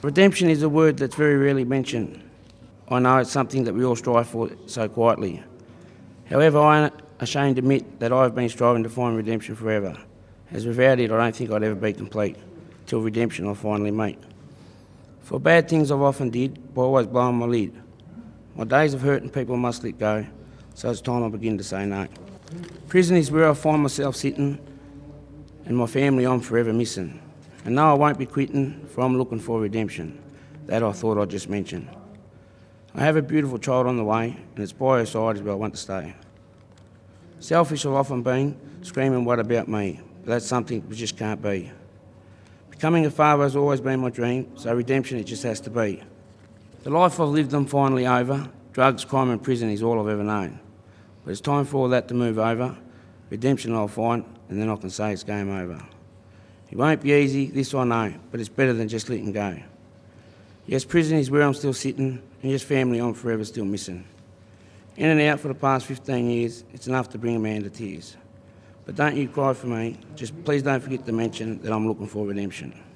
Redemption is a word that's very rarely mentioned. I know it's something that we all strive for so quietly. However, I am ashamed to admit that I've been striving to find redemption forever, as without it I don't think I'd ever be complete, till redemption I finally meet. For bad things I've often did, by always blowing my lid. My days of hurting people must let go, so it's time I begin to say no. Prison is where I find myself sitting, and my family I'm forever missing. And no, I won't be quitting, for I'm looking for redemption. That I thought I'd just mention. I have a beautiful child on the way, and it's by her side is where I want to stay. Selfish I've often been, screaming what about me, but that's something we just can't be. Becoming a father has always been my dream, so redemption it just has to be. The life I've lived I'm finally over. Drugs, crime and prison is all I've ever known. But it's time for all that to move over. Redemption I'll find, and then I can say it's game over. It won't be easy, this I know, but it's better than just letting go. Yes, prison is where I'm still sitting, and yes, family I'm forever still missing. In and out for the past 15 years, it's enough to bring a man to tears. But don't you cry for me, just please don't forget to mention that I'm looking for redemption.